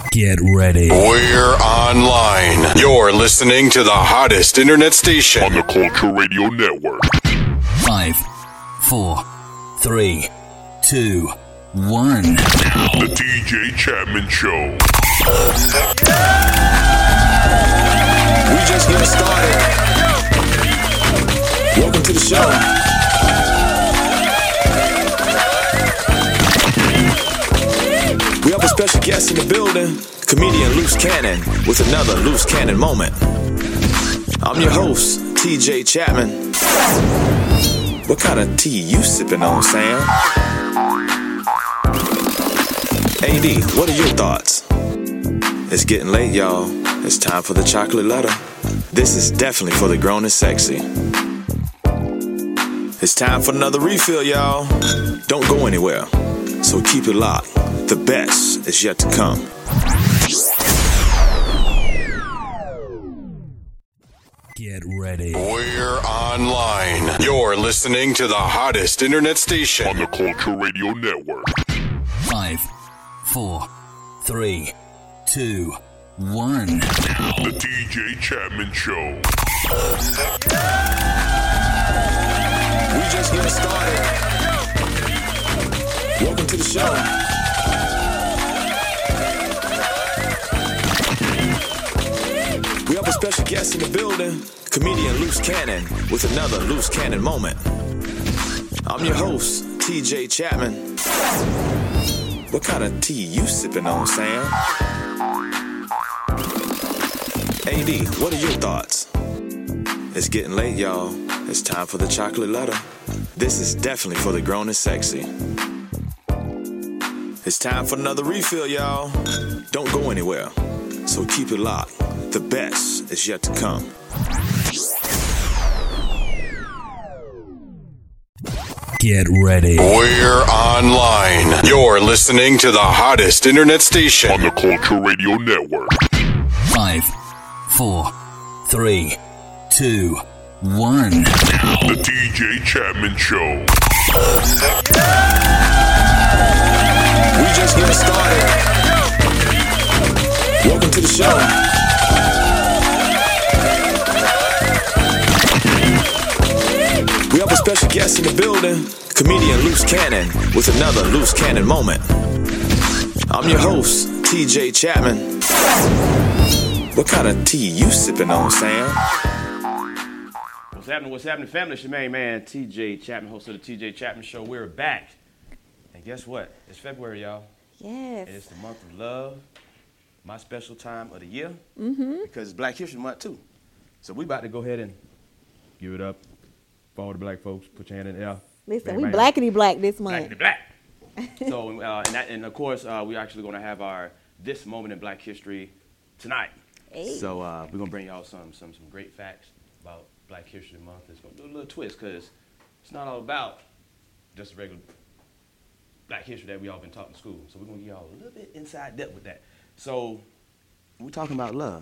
Get ready. We're online. You're listening to the hottest internet station on the Culture Radio Network. 5, 4, 3, 2, 1. The TJ Chapman Show. We just getting started. Welcome to the show. We have a special guest in the building, comedian Loose Cannon, with another Loose Cannon moment. I'm your host, TJ Chapman. What kind of tea you sipping on, Sam? AD, what are your thoughts? It's getting late, y'all. It's time for the chocolate letter. This is definitely for the grown and sexy. It's time for another refill, y'all. Don't go anywhere, so keep it locked. The best is yet to come. Get ready. We're online. You're listening to the hottest internet station on the Culture Radio Network. 5, 4, 3, 2, 1. The TJ Chapman Show. We just getting started. Welcome to the show. We have a special guest in the building, comedian Loose Cannon, with another Loose Cannon moment. I'm your host, TJ Chapman. What kind of tea you sipping on, Sam? AD, what are your thoughts? It's getting late, y'all. It's time for the chocolate letter. This is definitely for the grown and sexy. It's time for another refill, y'all. Don't go anywhere, so keep it locked. The best is yet to come. Get ready. We're online. You're listening to the hottest internet station on the Culture Radio Network. 5, 4, 3, 2, 1. The TJ Chapman Show. We just getting started. Welcome to the show. We have a special guest in the building, comedian Loose Cannon, with another Loose Cannon moment. I'm your host, TJ Chapman. What kind of tea you sipping on, Sam? What's happening, family? It's your main man, TJ Chapman, host of the TJ Chapman Show. We're back. And guess what? It's February, y'all. Yes. And it's the month of love, my special time of the year. Because it's Black History Month, too. So we about to go ahead and give it up for all the black folks. Put your hand in the air. Listen, Bang, we bang. blackity black this month. Blackity black. So, and of course, we're actually going to have our This Moment in Black History tonight. Hey. So we're going to bring y'all some great facts about Black History Month. It's going to do a little twist because it's not all about just regular Black history that we all been taught in school. So we're going to give y'all a little bit inside depth with that. So we're talking about love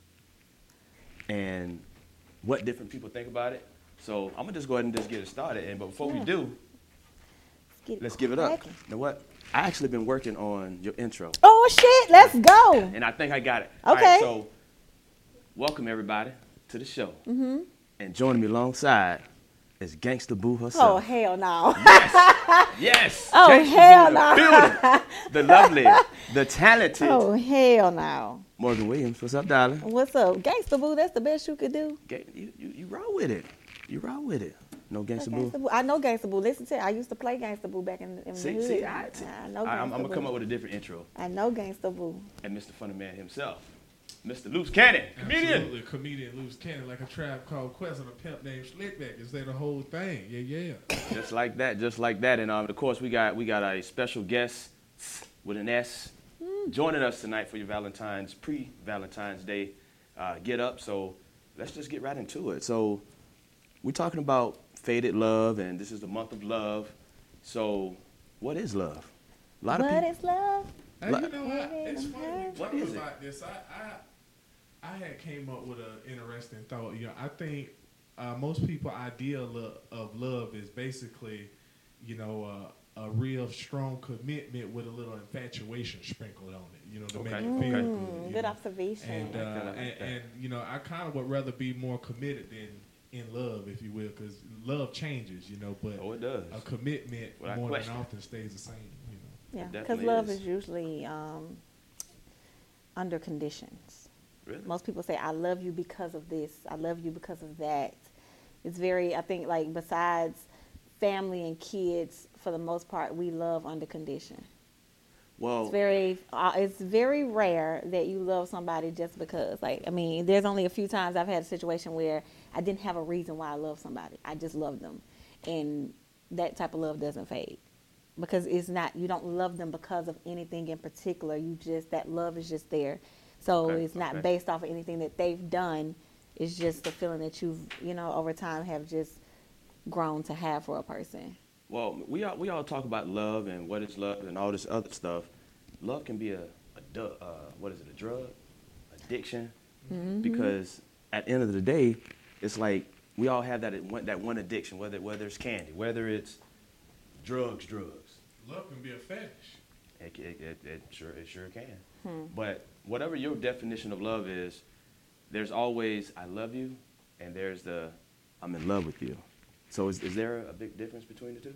and what different people think about it. So I'm going to just go ahead and just get it started. But before we do, let's give it up. You know what? I actually been working on your intro. Oh, shit. Let's go. And I think I got it. Okay. All right, so welcome, everybody, to the show. And joining me alongside is Gangsta Boo herself. Oh, hell no. Yes. Oh, Gangsta hell Boo in the no. building. The lovely, the talented Oh, hell no. Morgan Williams. What's up, darling? What's up? Gangsta Boo, that's the best you could do. You roll with it. You roll with it. No Gangsta Boo. Gangsta Boo. I know Gangsta Boo. Listen to it. I used to play Gangsta Boo back in the hood. See, I know Gangsta I'm going to Boo. come up with a different intro. I know Gangsta Boo. And Mr. Funny Man himself, Mr. Loose Cannon, comedian. Absolutely, comedian Loose Cannon, like a Tribe Called Quest and a pimp named Slickback. Is that the whole thing? Yeah. Just like that. And of course, we got a special guest with an S joining us tonight for your pre-Valentine's Day get up. So let's just get right into it. So we're talking about faded love, and this is the month of love. So what is love? A lot of What people. is love? Hey, you know what? It's funny when What you is talk it? about this. I had came up with an interesting thought. You know, I think most people' idea of love is basically, you know, a real strong commitment with a little infatuation sprinkled on it, you know, to make it feel good. Good observation. And you know, I kind of would rather be more committed than in love, if you will, because love changes, you know, but it does. a commitment more than often stays the same, you know. Yeah, because love is usually under conditions. Really? Most people say, I love you because of this. I love you because of that. It's very, I think, like, besides family and kids, for the most part, we love under condition. Well, it's very rare that you love somebody just because. Like, I mean, there's only a few times I've had a situation where I didn't have a reason why I love somebody. I just loved them. And that type of love doesn't fade. Because it's not, you don't love them because of anything in particular. That love is just there. So it's not based off of anything that they've done. It's just the feeling that you've, you know, over time have just grown to have for a person. Well, we all talk about love and what is love and all this other stuff. Love can be a drug, addiction, because at the end of the day, it's like we all have that one addiction, whether it's candy, whether it's drugs. Love can be a fetish. It sure can. But whatever your definition of love is, there's always I love you, and there's the I'm in love with you. So is there a big difference between the two?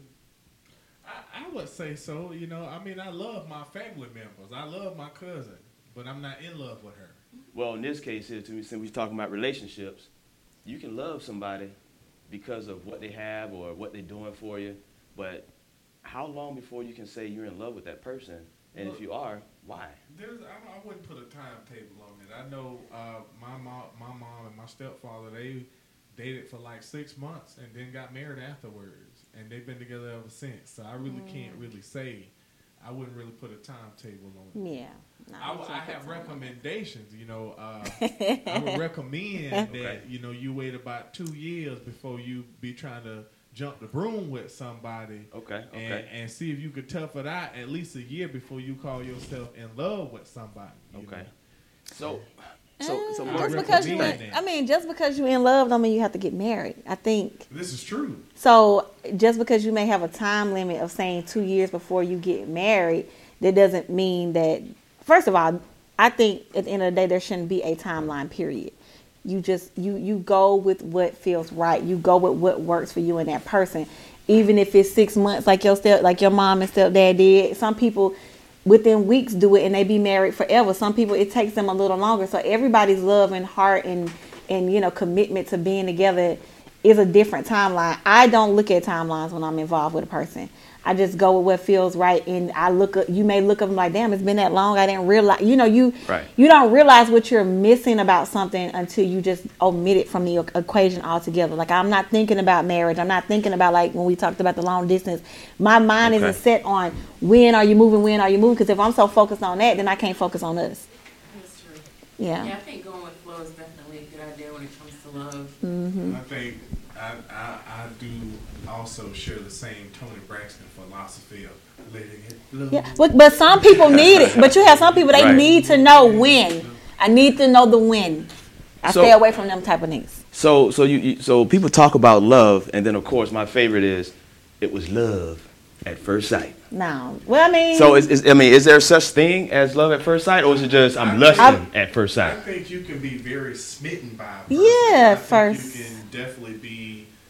I would say so. You know, I mean, I love my family members. I love my cousin, but I'm not in love with her. Well, in this case here, since we're talking about relationships, you can love somebody because of what they have or what they're doing for you, but how long before you can say you're in love with that person? And if you are, why? I wouldn't put a timetable on it. I know my mom and my stepfather, they dated for like 6 months and then got married afterwards, and they've been together ever since. So I really can't really say. I wouldn't really put a timetable on it. Yeah. No, I have recommendations. You know, I would recommend that you wait about 2 years before you be trying to jump the broom with somebody. And see if you could tough it out at least a year before you call yourself in love with somebody. You know? So just because you're in love don't mean you have to get married. I think this is true. So just because you may have a time limit of saying 2 years before you get married, that doesn't mean that. First of all, I think at the end of the day there shouldn't be a timeline. Period. You just you go with what feels right. You go with what works for you and that person, even if it's 6 months, like your mom and stepdad did. Some people within weeks do it and they be married forever. Some people it takes them a little longer. So everybody's love and heart and commitment to being together is a different timeline. I don't look at timelines when I'm involved with a person. I just go with what feels right, and you may look up and like, damn, it's been that long. I didn't realize. You don't realize what you're missing about something until you just omit it from the equation altogether. Like, I'm not thinking about marriage. I'm not thinking about, like, when we talked about the long distance. My mind isn't set on when are you moving, because if I'm so focused on that, then I can't focus on us. That's true. Yeah. Yeah, I think going with flow is definitely a good idea when it comes to love. Mm-hmm. I think I do also share the same Toni Braxton philosophy of letting it flow. Yeah, but some people need it. But you have some people, they need to know when. I need to know the when. I stay away from them type of things. So people talk about love, and then of course my favorite is it was love at first sight. No, well, I mean. So is there such thing as love at first sight, or is it just I'm lusting at first sight? I think you can be very smitten by a person. Yeah, first. You can definitely be,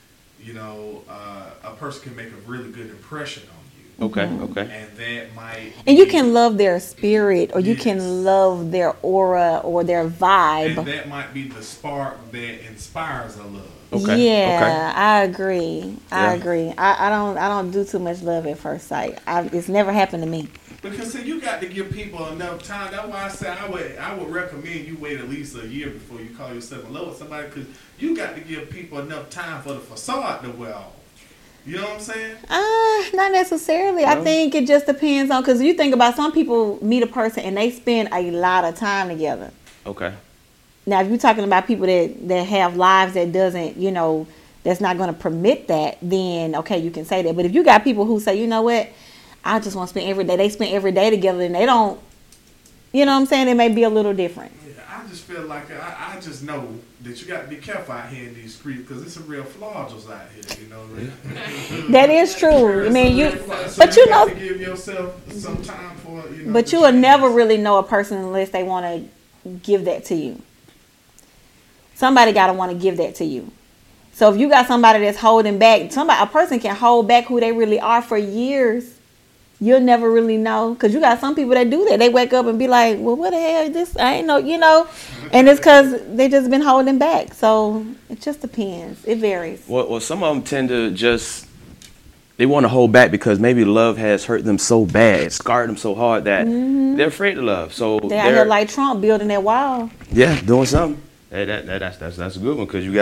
a person can make a really good impression on you. Okay. And that might. And you can love their spirit, or you can love their aura or their vibe. And that might be the spark that inspires a love. I agree. I don't do too much love at first sight. It's never happened to me. Because see, you got to give people enough time. That's why I say I would recommend you wait at least a year before you call yourself in love with somebody, because you got to give people enough time for the facade to wear off. You know what I'm saying? Not necessarily. No. I think it just depends on, because you think about some people meet a person and they spend a lot of time together. Okay. Now, if you're talking about people that have lives that doesn't, that's not going to permit that, then okay, you can say that. But if you got people who say, you know what, I just want to spend every day. They spend every day together and they don't, you know what I'm saying? It may be a little different. Yeah, I just feel like I just know that you got to be careful out here in these streets because it's some real flauds out here, you know. That is true. I mean, but you know, have to give yourself some time for, you know. But you will never really know a person unless they want to give that to you. Somebody got to want to give that to you. So if you got somebody that's holding back, a person can hold back who they really are for years. You'll never really know, because you got some people that do that. They wake up and be like, well, what the hell is this? I ain't know, you know. And it's because they just been holding back. So it just depends. It varies. Well, some of them tend to just, they want to hold back because maybe love has hurt them so bad, it scarred them so hard that they're afraid to love. So they're out here like Trump building that wall. Yeah, doing something. That's a good one, because you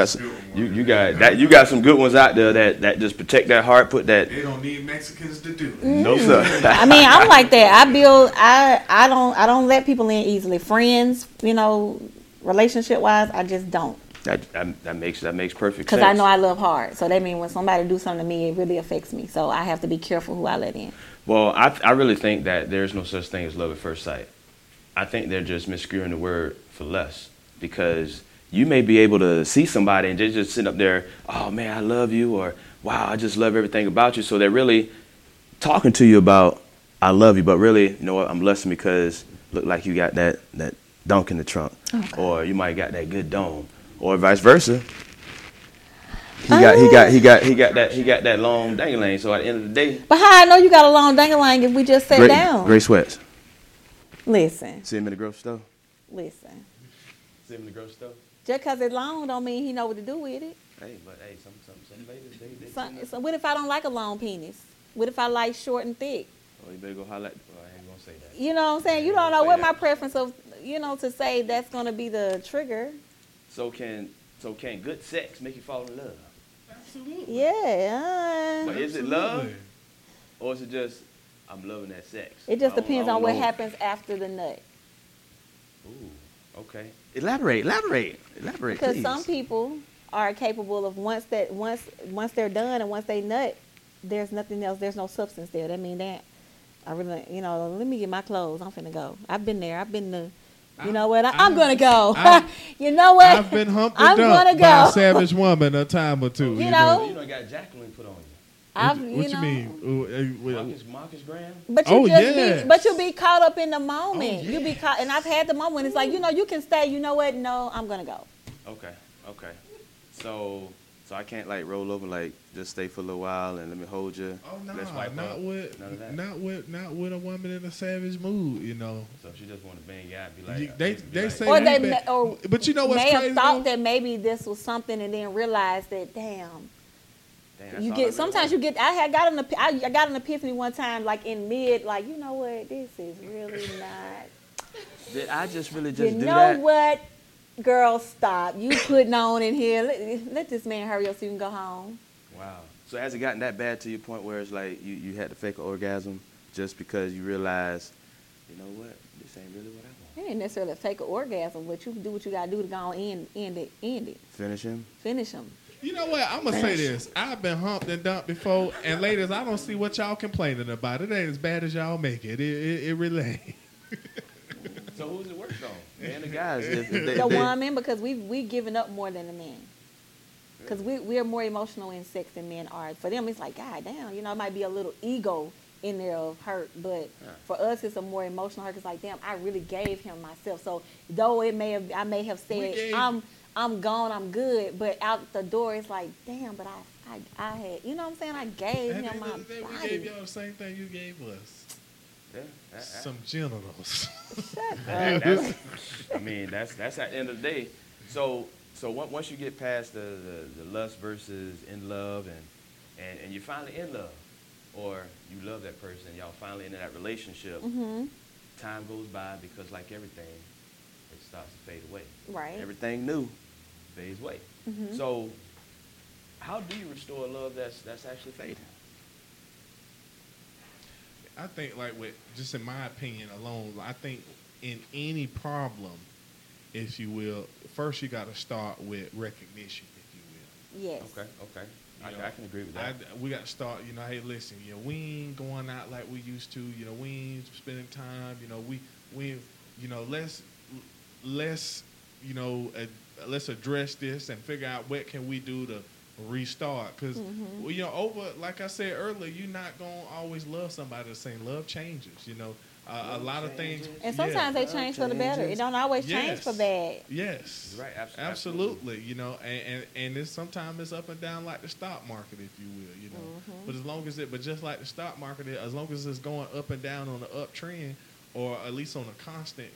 got some good ones out there that just protect that heart, put that. They don't need Mexicans to do. No sir. I mean, I'm like that. I don't let people in easily. Friends, you know, relationship wise, I just don't. That makes perfect sense. Because I know I love hard, so that means when somebody do something to me, it really affects me. So I have to be careful who I let in. Well, I really think that there's no such thing as love at first sight. I think they're just misskewing the word for less. Because you may be able to see somebody and just sit up there, oh man, I love you, or wow, I just love everything about you. So they're really talking to you about I love you, but really, you know what, I'm blessing because look like you got that dunk in the trunk, or you might got that good dome, or vice versa. He got that long dangling. So at the end of the day, but how I know you got a long dangling if we just sat down? Gray sweats. Listen. See him in the grocery store. Listen. See him in the grocery store. Just because it's long don't mean he know what to do with it. Hey, but hey, some ladies, So what if I don't like a long penis? What if I like short and thick? Oh, you better go holler. I ain't gonna say that. You know what I'm saying? You don't know what my preference of, you know, to say that's gonna be the trigger. So can good sex make you fall in love? Absolutely. Yeah. But is it love, or is it just I'm loving that sex? It just depends on what happens after the nut. Ooh, okay. Elaborate, because please. Some people are capable of once they're done and once they nut, there's nothing else. There's no substance there. That mean that I really, you know, let me get my clothes. I'm finna go. I've been there. I've been the. You know what? I'm gonna go. You know what? I've been humped and dumped by a savage woman a time or two. You know, you don't got Jacqueline put on you. What you mean? Marcus Graham? But you'll be caught up in the moment. You'll be caught, and I've had the moment when it's like, you know, you can stay. You know what? No, I'm gonna go. Okay. So I can't like roll over, like just stay for a little while and let me hold you. Oh no, not with a woman in a savage mood, you know. So she just want to bang you out, and be like, they say, but you know what's crazy? May have thought though? that maybe this was something, and then realized that sometimes you get. I got an epiphany one time, like in mid, like, you know what, this is really not. Did I just really do that? You know what, girl, stop. You putting on in here. Let this man hurry up so you can go home. Wow. So has it gotten that bad to your point where it's like you had to fake an orgasm just because you realized, you know what, this ain't really what I want? It ain't necessarily a fake an orgasm, but you can do what you got to do to go on end it. Finish him. You know what? I'm going to say this. I've been humped and dumped before, and ladies, I don't see what y'all complaining about. It ain't as bad as y'all make it. It really ain't. So who's it worse on? Man, the guys. The woman, because we've given up more than the men. Because we are more emotional in sex than men are. For them, it's like, God damn, you know, it might be a little ego in there of hurt, but for us, it's a more emotional hurt. It's like, damn, I really gave him myself. So though I may have said, I'm gone, I'm good, but out the door, it's like, damn, but I had, you know what I'm saying? I gave him my body. We gave y'all the same thing you gave us. Yeah, some genitals. I mean, that's at the end of the day. So once you get past the lust versus in love, and you're finally in love, or you love that person, y'all finally in that relationship, time goes by because like everything, it starts to fade away. Right. Everything new fades away. So how do you restore love that's actually fading? I think, like, just in my opinion alone, I think in any problem, if you will, first you got to start with recognition, if you will. Yes. Okay. I can agree with that. We got to start, you know, hey, listen, you know, we ain't going out like we used to, you know, we ain't spending time, you know, we you know, let's let's address this and figure out what can we do to restart. Because, like I said earlier, you're not going to always love somebody the same. Love changes, a lot of things. And sometimes they change for the better. It don't always change for bad. Yes. Right, absolutely. And sometimes it's up and down like the stock market, if you will, But but just like the stock market, as long as it's going up and down on the uptrend, or at least on a constant,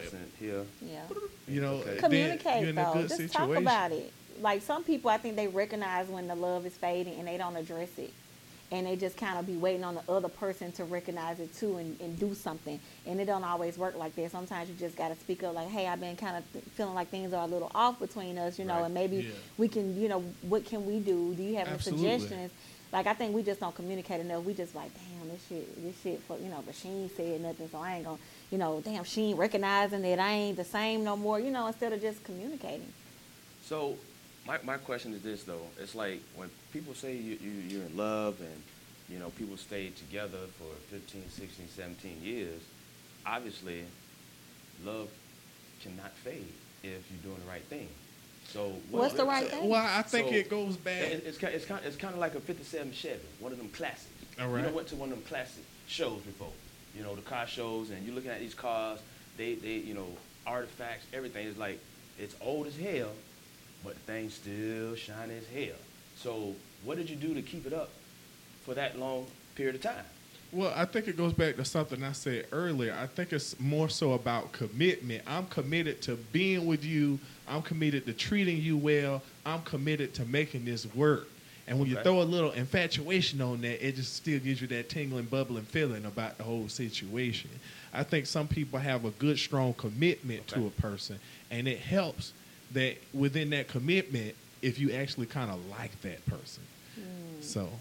communicate, you're in a good just situation. talk about it. Like some people, I think they recognize when the love is fading and they don't address it. And they just kind of be waiting on the other person to recognize it too and do something. And it don't always work like that. Sometimes you just got to speak up like, hey, I've been kind of feeling like things are a little off between us, and maybe we can, what can we do? Do you have any suggestions? Like, I think we just don't communicate enough. We just like, damn, this shit, but she ain't said nothing, so I ain't gonna, damn, she ain't recognizing that I ain't the same no more, instead of just communicating. So my question is this, though. It's like when people say you're in love and, people stay together for 15, 16, 17 years, obviously love cannot fade if you're doing the right thing. So what's the right thing? Well, I think it goes back. It's kind of like a 57 Chevy, one of them classics. All right. You went to one of them classic shows before, the car shows, and you're looking at these cars, they artifacts, everything is like, it's old as hell, but the thing's still shiny as hell. So what did you do to keep it up for that long period of time? Well, I think it goes back to something I said earlier. I think it's more so about commitment. I'm committed to being with you. I'm committed to treating you well. I'm committed to making this work. And when you throw a little infatuation on that, it just still gives you that tingling, bubbling feeling about the whole situation. I think some people have a good, strong commitment to a person, and it helps that within that commitment, if you actually kind of like that person. So.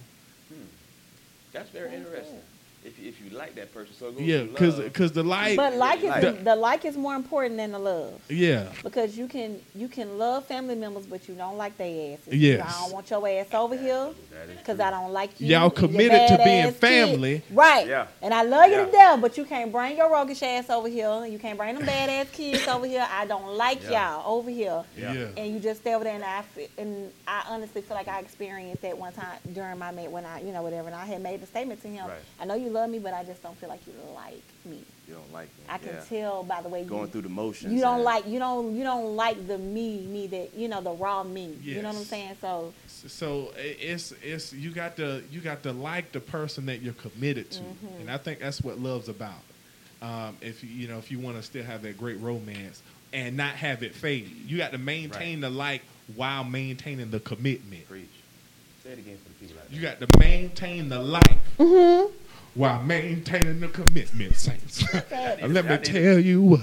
That's very interesting. If you like that person, so it goes because the like. But the like is more important than the love. Yeah. Because you can love family members, but you don't like their asses. Yes. I don't want your ass over here because I don't like you. Y'all committed to being family, right? Yeah. And I love you to death, but you can't bring your roguish ass over here. You can't bring them badass kids over here. I don't like y'all over here. Yeah. And you just stay over there, and I honestly feel like I experienced that one time during my when I whatever, and I had made the statement to him. Right. I know you love me, but I just don't feel like you like me. You don't like me. I can tell by the way going through the motions. You don't like you don't like the me that the raw me. Yes. You know what I'm saying? So it's you got to like the person that you're committed to, and I think that's what love's about. If you want to still have that great romance and not have it fade, you got to maintain the like while maintaining the commitment. Preach. Say it again for the people out there. You got to maintain the like while maintaining the commitment, saints. And let me tell you what.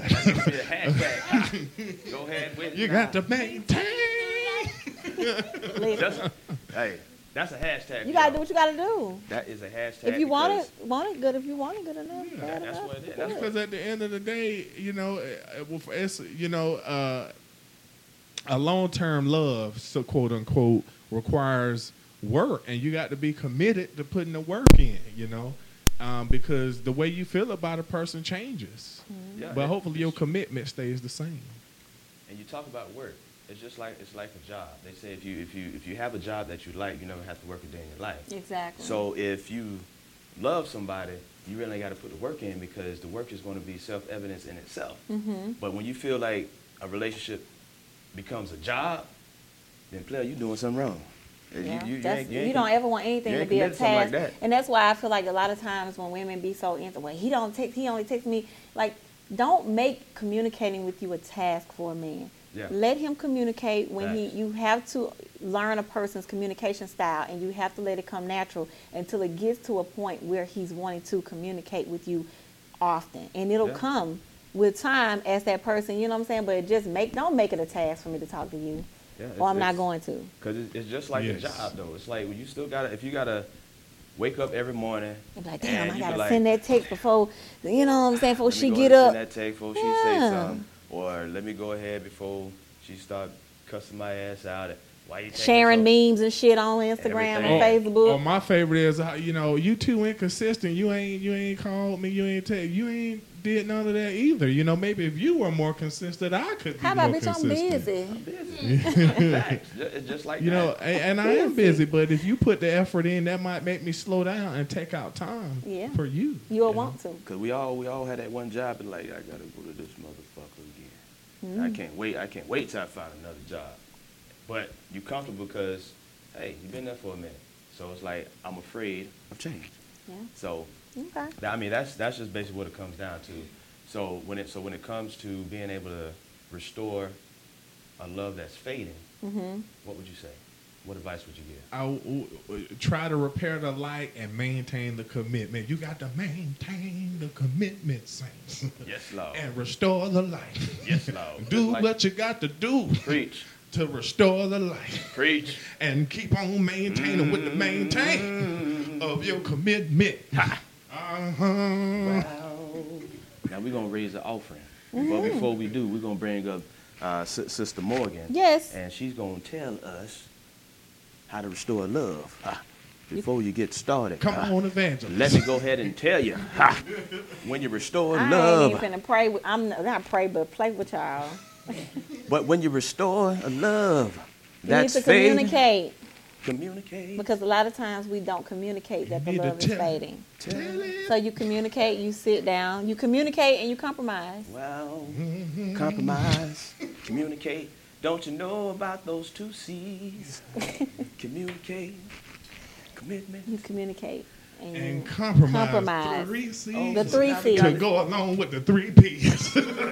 Go ahead with it. You got to maintain. Hey, that's a hashtag. You gotta do what you gotta do. That is a hashtag. If you want it good. If you want it good enough, that's what it is. Because at the end of the day, it's a long-term love, so quote unquote, requires work, and you got to be committed to putting the work in. Because the way you feel about a person changes, but hopefully your commitment stays the same. And you talk about work. It's just like a job. They say if you have a job that you like, you never have to work a day in your life. Exactly. So if you love somebody, you really got to put the work in because the work is going to be self-evident in itself. Mm-hmm. But when you feel like a relationship becomes a job, then player, you're doing something wrong. Yeah. You don't ever want anything to be a task, like and that's why I feel like a lot of times when women be so into, well, he only texts me. Like, don't make communicating with you a task for a man. Yeah. Let him communicate when you have to learn a person's communication style, and you have to let it come natural until it gets to a point where he's wanting to communicate with you often, and it'll come with time as that person. You know what I'm saying? But don't make it a task for me to talk to you. Yeah, or I'm not going to. Because it's just like a job, though. It's like when you still if you gotta wake up every morning. You're like, damn, I gotta send that text before, you know what I'm saying, before she get up. Send that text before she say something. Or let me go ahead before she start cussing my ass out. sharing memes and shit on Instagram and Facebook. Or my favorite is, you too inconsistent. You ain't called me. You ain't text. You ain't did none of that either. Maybe if you were more consistent, I could be more consistent. I'm busy. I'm busy. Facts. It's just like that. And I am busy, but if you put the effort in, that might make me slow down and take out time for you. You'll want to. Because we all had that one job and like, I got to go to this motherfucker again. I can't wait till I find another job. But you comfortable because, hey, you've been there for a minute. So it's like, I'm afraid of change. Yeah. So, okay. I mean, that's just basically what it comes down to. So when it comes to being able to restore a love that's fading, what would you say? What advice would you give? I try to repair the light and maintain the commitment. You got to maintain the commitment, saints. Yes, Lord. And restore the light. Yes, Lord. Do what you got to do. Preach. To restore the light. Preach. And keep on maintaining with the maintain of your commitment. Wow. Now we're going to raise an offering. But before we do, we're going to bring up Sister Morgan. Yes. And she's going to tell us how to restore love. Before you get started. Come on, evangelist. Let me go ahead and tell you. When you restore love. I ain't even finna pray. I'm not pray, but play with y'all. But when you restore a love, that's you need to fading. Communicate. Because a lot of times we don't communicate that the love is fading. So you communicate, you sit down, you communicate, and you compromise. Well, compromise, communicate. Don't you know about those 2 C's? Communicate, commitment. You communicate. And compromise. 3 C's. The 3 C's. To go along with the 3 P's.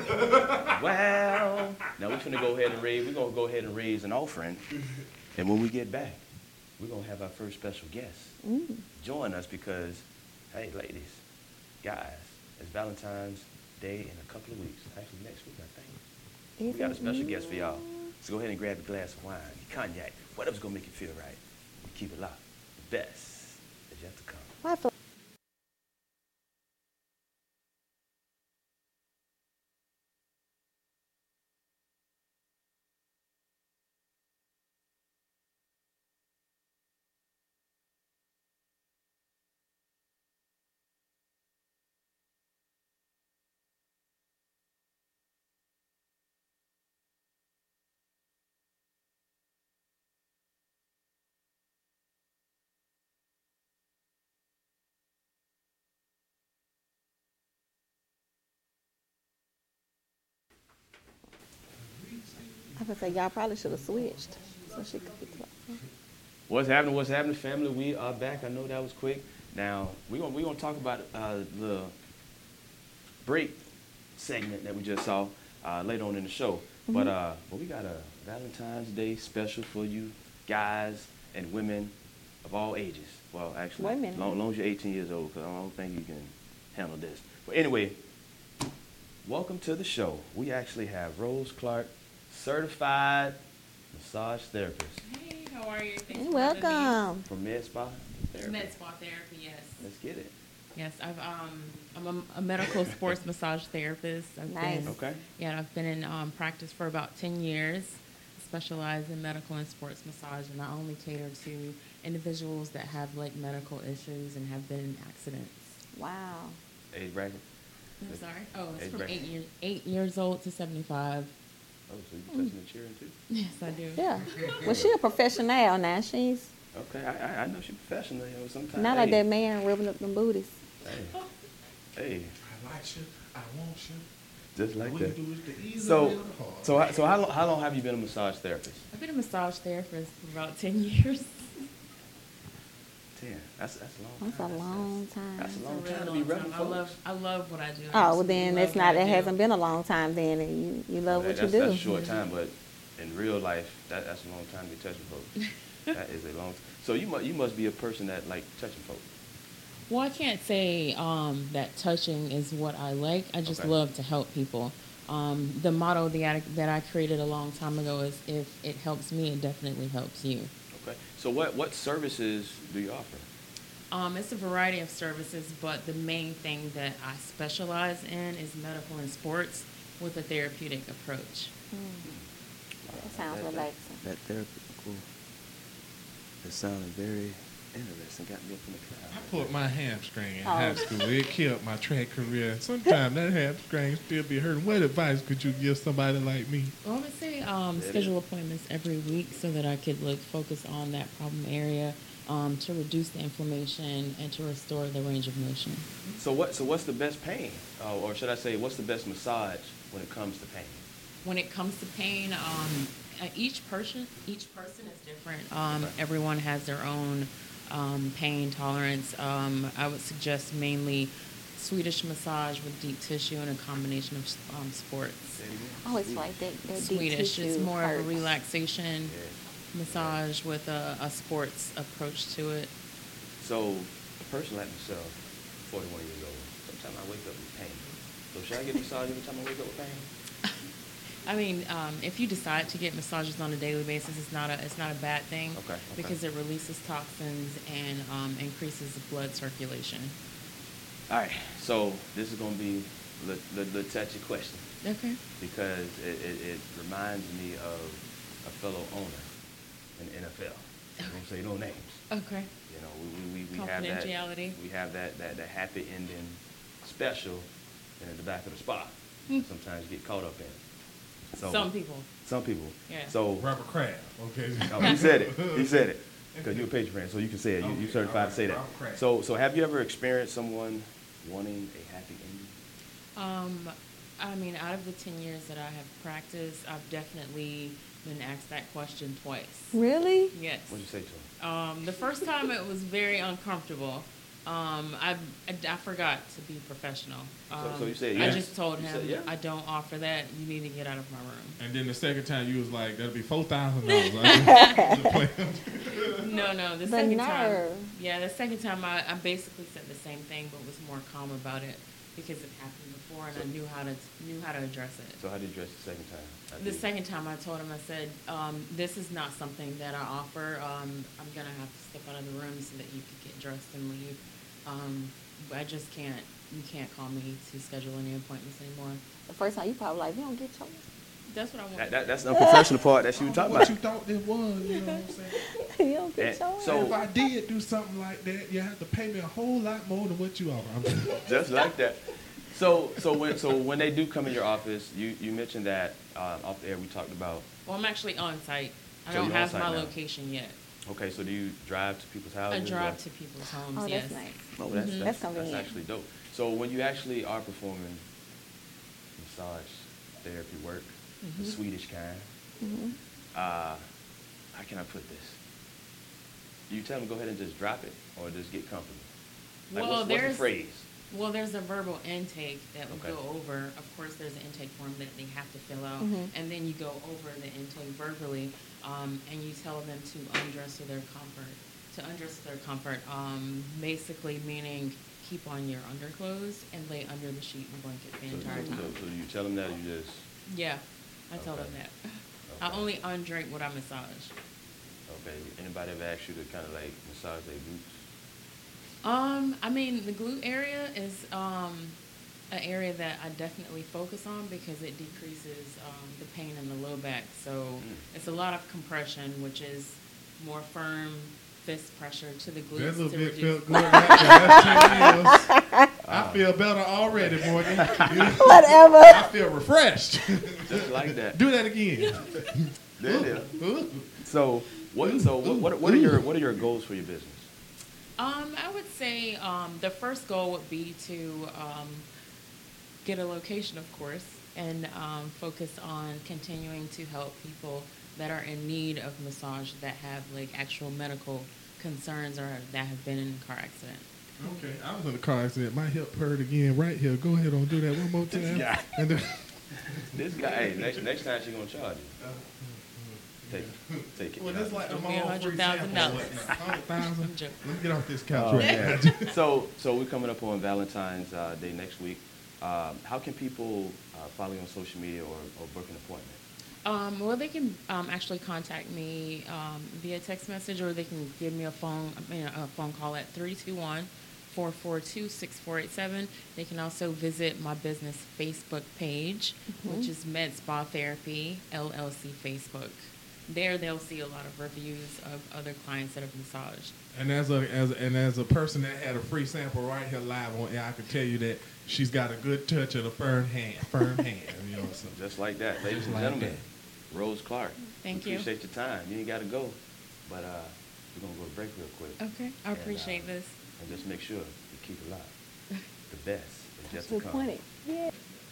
Well, now we're going to go ahead and raise. We're going to go ahead and raise an offering. And when we get back, we're going to have our first special guest join us because, hey, ladies, guys, it's Valentine's Day in a couple of weeks. Actually, next week, I think. We got a special guest for y'all. So go ahead and grab a glass of wine, cognac, whatever's going to make you feel right. Keep it locked. The best is yet to come. I feel I would say y'all probably should have switched so she could be closer. What's happening, family? We are back. I know that was quick. Now, we're gonna talk about the break segment that we just saw later on in the show. But we got a Valentine's Day special for you guys and women of all ages. Well, actually, as long as you're 18 years old, because I don't think you can handle this. But anyway, welcome to the show. We actually have Rose Clark, certified massage therapist. Hey, how are you? Thanks You're welcome. From Med Spa Therapy. Med Spa Therapy, yes. Let's get it. Yes, I'm a medical sports massage therapist. I've been in practice for about 10 years. I specialize in medical and sports massage, and I only cater to individuals that have like medical issues and have been in accidents. Wow. Age bracket? I'm sorry. Oh, it's from 8 years old to 75. Oh, so you touching the cheering too? Yes, I do. Yeah. Well, she's a professional now. She's. Okay, I know she's professional. Sometimes. Not like that man rubbing up them booties. Hey. I like you. I want you. Just like that. So how long have you been a massage therapist? I've been a massage therapist for about 10 years. 10. That's a long time. That's a long time. That's a long time to be rubbing folks. I love what I do. Oh, well then it hasn't been a long time then, and you love what you do. That's a short time, but in real life, that's a long time to be touching folks. That is a long time. So you must be a person that like touching folks. Well, I can't say that touching is what I like. I just love to help people. The motto that I created a long time ago is, if it helps me, it definitely helps you. Okay. So what services do you offer? It's a variety of services, but the main thing that I specialize in is medical and sports with a therapeutic approach. That sounds relaxing. That therapy, cool. It sounded very interesting. Got me up in the cloud. I pulled my hamstring in high school. It killed my track career. Sometimes that hamstring still be hurting. What advice could you give somebody like me? Well, I would say schedule appointments every week so that I could focus on that problem area to reduce the inflammation and to restore the range of motion. So what's the best pain, or should I say, what's the best massage when it comes to pain? When it comes to pain, each person is different. Everyone has their own pain tolerance. I would suggest mainly Swedish massage with deep tissue and a combination of sports. I always like that Swedish deep is more hurts. of a relaxation massage with a sports approach to it. So a person like myself, 41 years old, sometimes I wake up with pain. So should I get a massage every time I wake up with pain? I mean, if you decide to get massages on a daily basis, it's not a bad thing. Okay. Because it releases toxins and increases the blood circulation. All right. So this is going to be the touchy question. Okay. Because it reminds me of a fellow owner in the NFL. I won't say no names. Okay. You know, we have that. Confidentiality. We have that happy ending special in the back of the spa. Sometimes you get caught up in it. So, some people. Yeah. So Robert Kraft. Okay. No, he said it. Because you're a Patriot fan, so you can say it. You certified to say that. So have you ever experienced someone wanting a happy ending? I mean, out of the 10 years that I have practiced, I've definitely been asked that question twice. Really? Yes. What did you say to him? The first time it was very uncomfortable. I forgot to be professional. So you said I just told him, I don't offer that. You need to get out of my room. And then the second time you was like, that'll be $4,000. No. The second time I basically said the same thing, but was more calm about it because it happened before, and I knew how to address it. So how did you address the second time? The second time I told him, I said, this is not something that I offer. I'm going to have to step out of the room so that you could get dressed and leave. I just can't, you can't call me to schedule any appointments anymore. The first time you probably like, you don't get choice. That's what I want. That's the unprofessional part that you were talking about. What you thought it was, you know what I'm saying? You don't get choice. So if I did do something like that, you have to pay me a whole lot more than what you offer. Just like that. So when they do come in your office, you mentioned that off the air we talked about. Well, I'm actually on site. I don't have my location yet. Okay, so do you drive to people's houses? I drive to people's homes. Oh, yes. that's nice. Oh, that's convenient. That's actually dope. So when you actually are performing massage therapy work, the Swedish kind, how can I put this? Do you tell them go ahead and just drop it, or just get comfortable? Like, what's the phrase? Well, there's a verbal intake that we go over. Of course, there's an intake form that they have to fill out, and then you go over the intake verbally, and you tell them to undress to their comfort. Basically meaning keep on your underclothes and lay under the sheet and blanket the entire time. So you tell them that, or you just? Yeah, I tell them that. I only undrape what I massage. Okay. Anybody ever asked you to kind of like massage their glutes? I mean, the glute area is an area that I definitely focus on because it decreases the pain in the low back. So it's a lot of compression, which is more firm fist pressure to the glutes. That little bit felt good right there. I feel better already, Morgan. Whatever. I feel refreshed. Just like that. Do that again. There it is. So what are your goals for your business? I would say the first goal would be to get a location, of course, and focus on continuing to help people that are in need of massage that have like actual medical concerns or that have been in a car accident. Okay, I was in a car accident. My hip hurt again right here. Go ahead and do that one more time. This guy, hey, next time she's gonna charge you. Take it. Well, that's like I'm all $100,000. $100,000. Let me get off this couch right now. So we're coming up on Valentine's Day next week. How can people follow you on social media or book an appointment? Well, they can actually contact me via text message, or they can give me a phone call at 442-6487. They can also visit my business Facebook page, which is Med Spa Therapy LLC Facebook. There they'll see a lot of reviews of other clients that have massaged. And as a person that had a free sample right here live on air, I can tell you that she's got a good touch and a firm hand. You know, so. Just like that, ladies and gentlemen. Rose Clark. Thank you. Appreciate your time. You ain't got to go, but we're gonna go to break real quick. Okay, I appreciate this. And just make sure you keep it live. The best is yet to come. Pointed. Yeah.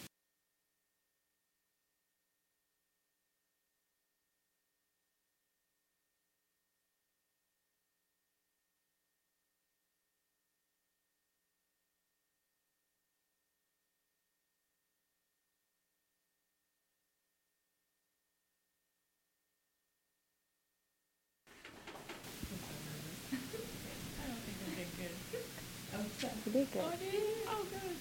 Did good. Oh, good.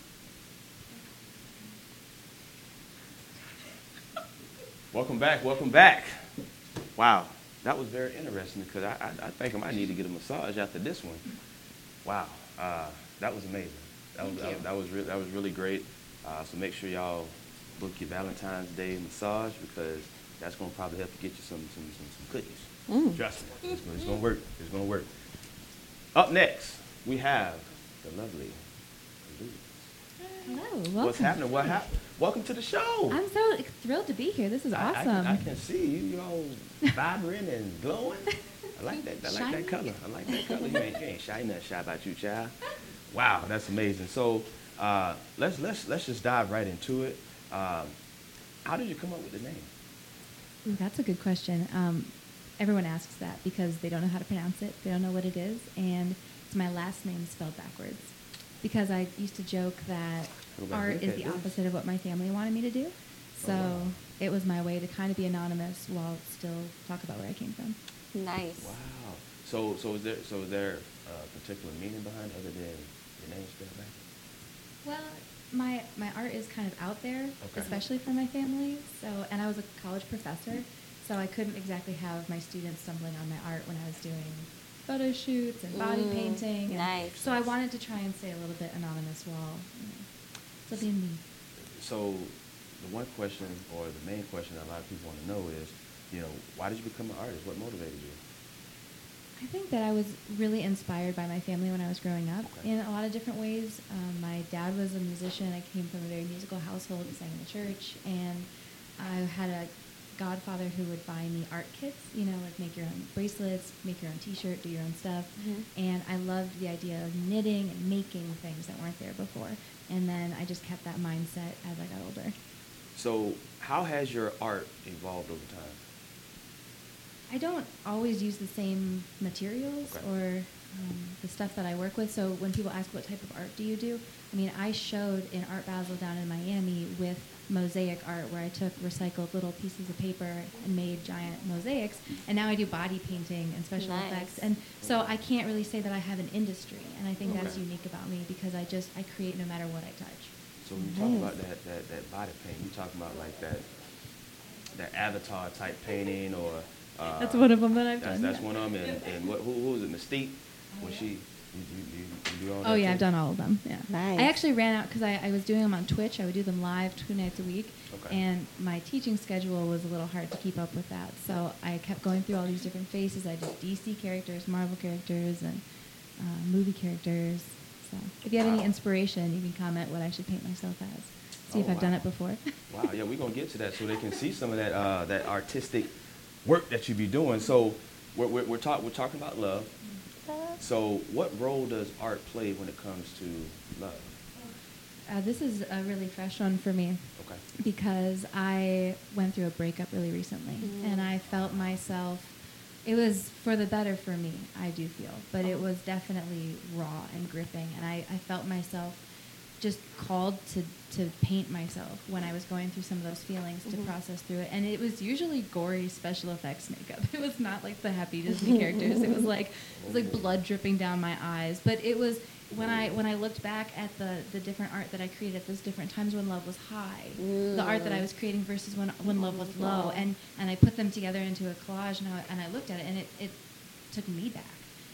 Welcome back. Wow, that was very interesting because I think I might need to get a massage after this one. Wow, that was amazing. That was really great. So make sure y'all book your Valentine's Day massage because that's gonna probably help you get you some cookies. Trust me, it's gonna work. It's gonna work. Up next, we have the lovely Luz. Hello, welcome. What's happening? What happened? Welcome to the show. I'm so thrilled to be here. This is awesome. I can see you. You're all vibrant and glowing. I like that. I like that color. You ain't shy. Nothing shy about you, child. Wow, that's amazing. So let's just dive right into it. How did you come up with the name? Ooh, that's a good question. Everyone asks that because they don't know how to pronounce it. They don't know what it is, and it's my last name spelled backwards. Because I used to joke that art is the opposite of what my family wanted me to do. So it was my way to kind of be anonymous while still talk about where I came from. Nice. Wow. So is there a particular meaning behind it other than your name spelled backwards? Well, my art is kind of out there, especially for my family. And I was a college professor, so I couldn't exactly have my students stumbling on my art when I was doing photo shoots and body painting. Nice. So I wanted to try and stay a little bit anonymous while still being me. So the one question or the main question that a lot of people want to know is, why did you become an artist? What motivated you? I think that I was really inspired by my family when I was growing up in a lot of different ways. My dad was a musician. I came from a very musical household. We sang in the church, and I had a godfather who would buy me art kits, like make your own bracelets, make your own t-shirt, do your own stuff. And I loved the idea of knitting and making things that weren't there before. And then I just kept that mindset as I got older. So how has your art evolved over time? I don't always use the same materials or the stuff that I work with. So when people ask what type of art do you do, I showed in Art Basel down in Miami with mosaic art where I took recycled little pieces of paper and made giant mosaics, and now I do body painting and special effects. And so I can't really say that I have an industry, and I think that's unique about me because I create no matter what I touch. So when you talk about that body paint, you talking about like that avatar type painting or that's one of them that I've done. That's one of them. And who was it? Mystique? Was she? You do all that? Oh yeah, I've done all of them. Yeah. Nice. I actually ran out because I was doing them on Twitch. I would do them live 2 nights a week, and my teaching schedule was a little hard to keep up with that. So I kept going through all these different faces. I did DC characters, Marvel characters, and movie characters. So if you have any inspiration, you can comment what I should paint myself as. See if I've done it before. Wow. Yeah, we're gonna get to that so they can see some of that artistic work that you be doing. So we're talking about love. So what role does art play when it comes to love? This is a really fresh one for me because I went through a breakup really recently, and I felt myself, it was for the better for me, I do feel, but it was definitely raw and gripping, and I felt myself just called to paint myself when I was going through some of those feelings to process through it. And it was usually gory special effects makeup. It was not like the happy Disney characters. It was like blood dripping down my eyes. But it was when I looked back at the different art that I created at those different times when love was high, the art that I was creating versus when love was low, and I put them together into a collage, and I looked at it, and it took me back.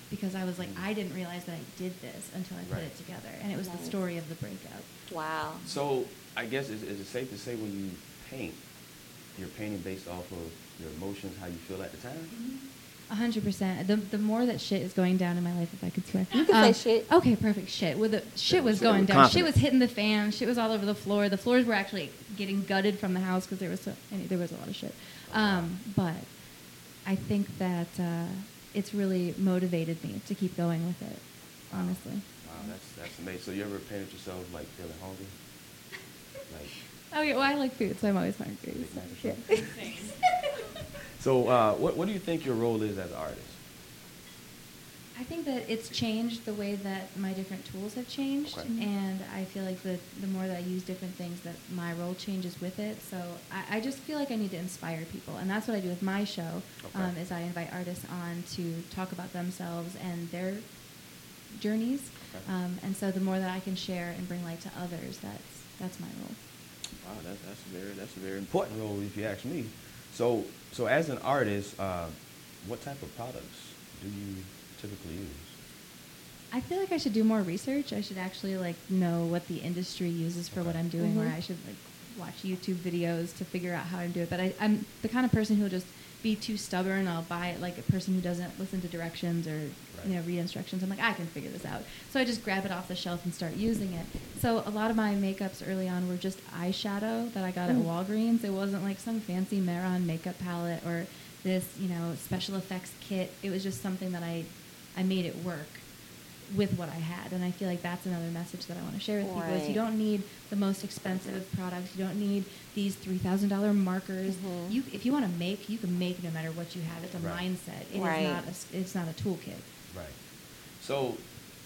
because I was like, I didn't realize that I did this until I put it together. And it was the story of the breakup. Wow. So I guess, is it safe to say when you paint, you're painting based off of your emotions, how you feel at the time? 100%. The more that shit is going down in my life, if I could swear. You can say shit. Okay, perfect. Shit. Shit was going down. Confident. Shit was hitting the fan. Shit was all over the floor. The floors were actually getting gutted from the house because there was a lot of shit. But I think that it's really motivated me to keep going with it, honestly. Wow, that's amazing. So you ever painted yourself like feeling hungry? Like, oh yeah, well I like food, so I'm always hungry. So, yeah. So what do you think your role is as an artist? I think that it's changed the way that my different tools have changed, and I feel like the more that I use different things, that my role changes with it. So I just feel like I need to inspire people, and that's what I do with my show. Is I invite artists on to talk about themselves and their journeys, and so the more that I can share and bring light to others, that's my role. Wow, that's a very important role if you ask me. So as an artist, what type of products do you typically use? I feel like I should do more research. I should actually know what the industry uses for what I'm doing, where I should watch YouTube videos to figure out how to do it. But I'm the kind of person who'll just be too stubborn. I'll buy it like a person who doesn't listen to directions or read instructions. I'm like, I can figure this out. So I just grab it off the shelf and start using it. So a lot of my makeups early on were just eyeshadow that I got at Walgreens. It wasn't like some fancy Mehron makeup palette or this, special effects kit. It was just something that I made it work with what I had. And I feel like that's another message that I want to share with people is you don't need the most expensive products. You don't need these $3,000 markers. If you want to make, you can make no matter what you have. It's a mindset. It's not a toolkit. Right. So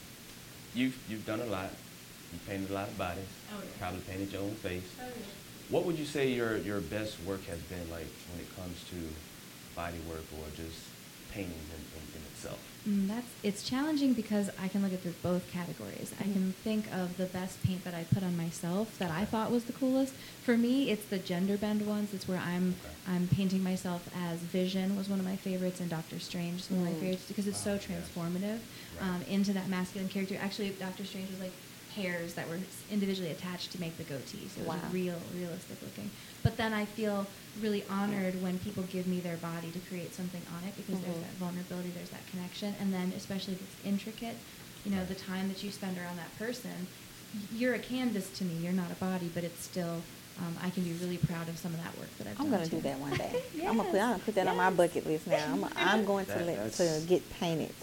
you've done a lot. You painted a lot of bodies. Probably painted your own face. What would you say your best work has been like when it comes to body work or just painting in itself? It's challenging because I can look at both categories. I can think of the best paint that I put on myself that I thought was the coolest. For me, it's the gender bend ones. It's where I'm painting myself as Vision was one of my favorites, and Doctor Strange is one of my favorites because it's so transformative into that masculine character. Actually, Doctor Strange was like hairs that were individually attached to make the goatee, so it was realistic looking. But then I feel really honored when people give me their body to create something on it because there's that vulnerability, there's that connection, and then especially if it's intricate, the time that you spend around that person, you're a canvas to me, you're not a body, but it's still, I can be really proud of some of that work that I've done. I'm going to do that one day. Yes. I'm going to put that on my bucket list now. I'm going to get painted.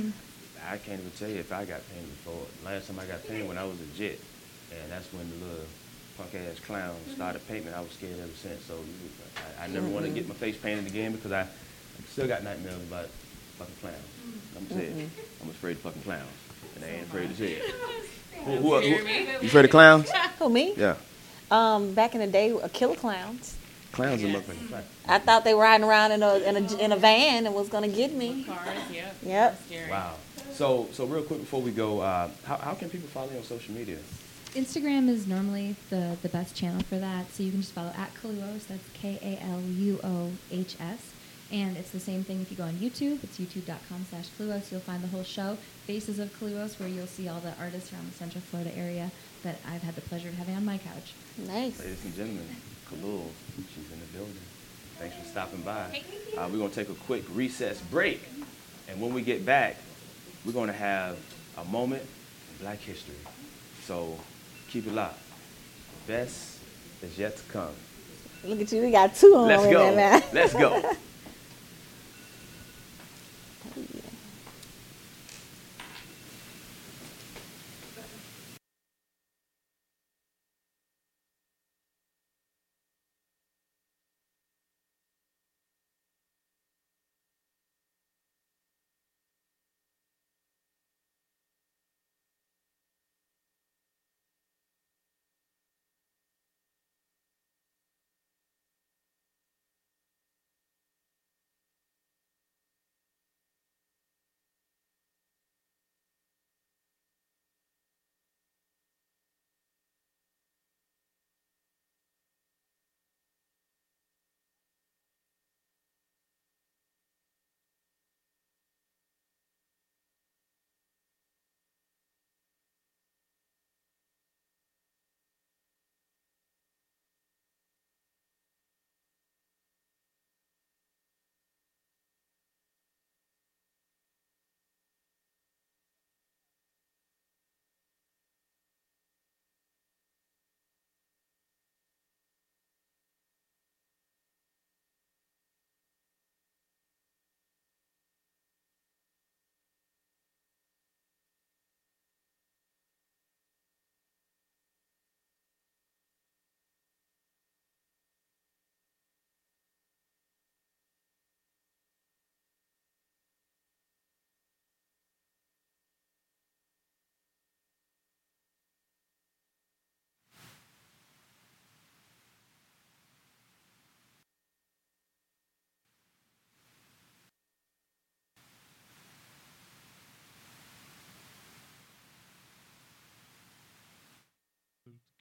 I can't even tell you if I got painted before. Last time I got painted when I was a jet, and that's when the little punk-ass clown started painting. I was scared ever since, so I never want to get my face painted again because I still got nightmares about fucking clowns. I'm saying, I'm afraid of fucking clowns, and I ain't afraid to say it. Who, you afraid of clowns? Who, me? Yeah. Back in the day, killer clowns. Clowns are looking like I thought they were riding around in a van and was going to get me. Cars, Yep. Wow. So real quick before we go, how can people follow you on social media? Instagram is normally the best channel for that, so you can just follow @Kaluos, that's KALUOHS, and it's the same thing if you go on YouTube, it's youtube.com/Kaluos, you'll find the whole show, Faces of Kaluos, where you'll see all the artists around the Central Florida area that I've had the pleasure of having on my couch. Nice. Ladies and gentlemen, Kaluos, she's in the building. Thanks for stopping by. We're going to take a quick recess break, and when we get back, we're going to have a moment in Black history. So keep it locked. Best is yet to come. Look at you. We got two on. Let's go. Let's go.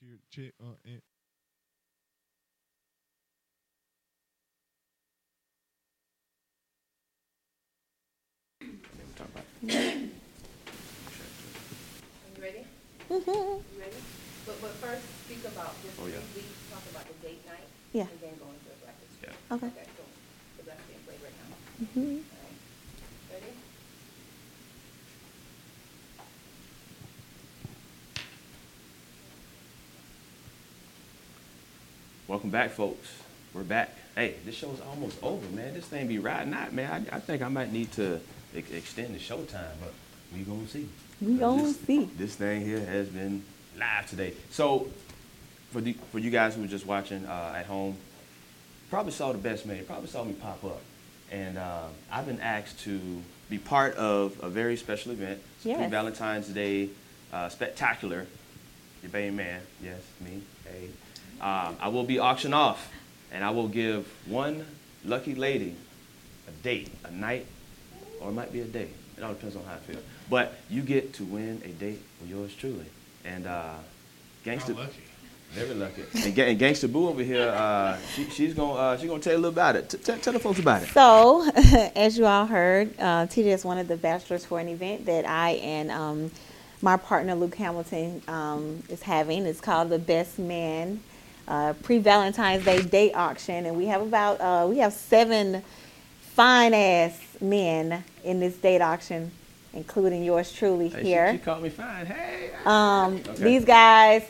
security check and Are you ready? Mm-hmm. You ready? But first, speak about this. Oh, yeah. We talk about the date night. Yeah. And then go into the Black History. Yeah. Okay. Okay, so the Black being played right now. Mm-hmm. All right. Ready? Welcome back, folks. We're back. Hey, this show's almost over, man. This thing be riding out, man. I think I might need to extend the show time, but we gonna see. We gonna see. This thing here has been live today. So, for you guys who were just watching at home, probably saw the best man. Probably saw me pop up, and I've been asked to be part of a very special event. Yes. Valentine's Day spectacular. Your main man, yes, me. Hey. I will be auctioned off, and I will give one lucky lady a date, a night, or it might be a day. It all depends on how I feel. But you get to win a date with yours truly. And Gangsta, lucky. Very lucky. And Gangsta Boo over here, she's gonna tell you a little about it. Tell the folks about it. So, as you all heard, TJ is one of the bachelors for an event that I and my partner Luke Hamilton is having. It's called the Best Man Pre-Valentine's Day Date Auction, and we have 7 fine ass men in this date auction, including yours truly here. She called me fine. Hey. Okay. These guys